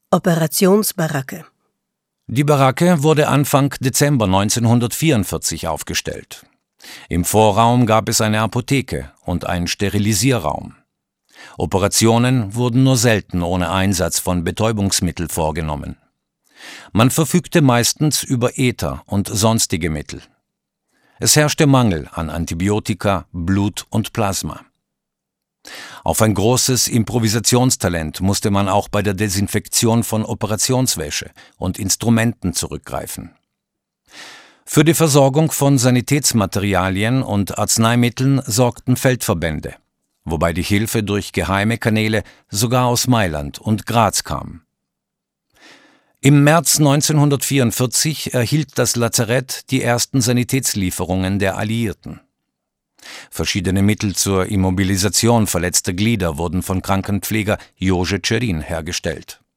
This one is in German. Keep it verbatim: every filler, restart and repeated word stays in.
Operationsbaracke. Die Baracke wurde Anfang Dezember neunzehnhundertvierundvierzig aufgestellt. Im Vorraum gab es eine Apotheke und einen Sterilisierraum. Operationen wurden nur selten ohne Einsatz von Betäubungsmittel vorgenommen. Man verfügte meistens über Ether und sonstige Mittel. Es herrschte Mangel an Antibiotika, Blut und Plasma. Auf ein großes Improvisationstalent musste man auch bei der Desinfektion von Operationswäsche und Instrumenten zurückgreifen. Für die Versorgung von Sanitätsmaterialien und Arzneimitteln sorgten Feldverbände, wobei die Hilfe durch geheime Kanäle sogar aus Mailand und Graz kam. Im März neunzehnhundertvierundvierzig erhielt das Lazarett die ersten Sanitätslieferungen der Alliierten. Verschiedene Mittel zur Immobilisation verletzter Glieder wurden von Krankenpfleger Jože Čerin hergestellt.